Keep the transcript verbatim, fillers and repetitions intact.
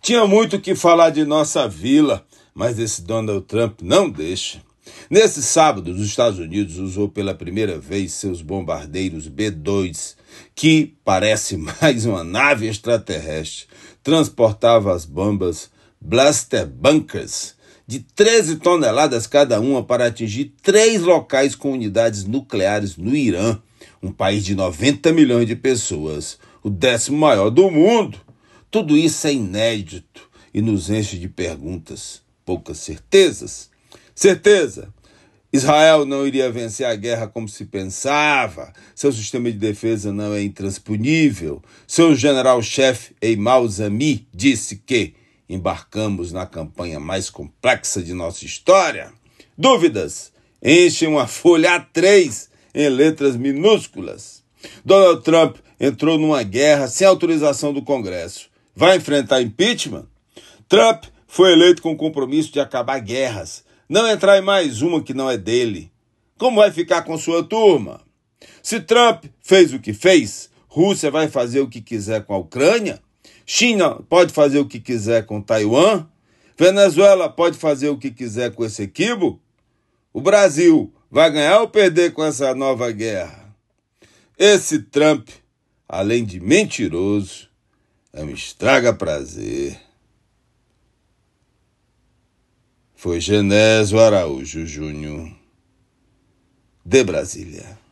Tinha muito o que falar de nossa vila, mas esse Donald Trump não deixa. Nesse sábado, os Estados Unidos usou pela primeira vez seus bombardeiros B dois, que parece mais uma nave extraterrestre. Transportava as bombas Blaster Bunkers, de treze toneladas cada uma, para atingir três locais com unidades nucleares no Irã, um país de noventa milhões de pessoas, o décimo maior do mundo. Tudo isso é inédito e nos enche de perguntas, poucas certezas. Certeza, Israel não iria vencer a guerra como se pensava, seu sistema de defesa não é intransponível, seu general-chefe Eimal Zami disse que embarcamos na campanha mais complexa de nossa história. Dúvidas enchem uma folha A três em letras minúsculas. Donald Trump entrou numa guerra sem autorização do Congresso. Vai enfrentar impeachment? Trump foi eleito com o compromisso de acabar guerras, não entrar em mais uma que não é dele. Como vai ficar com sua turma? Se Trump fez o que fez, Rússia vai fazer o que quiser com a Ucrânia? China pode fazer o que quiser com Taiwan? Venezuela pode fazer o que quiser com esse Essequibo? O Brasil vai ganhar ou perder com essa nova guerra? Esse Trump, além de mentiroso, é um estraga-prazer. Foi Genésio Araújo Júnior, de Brasília.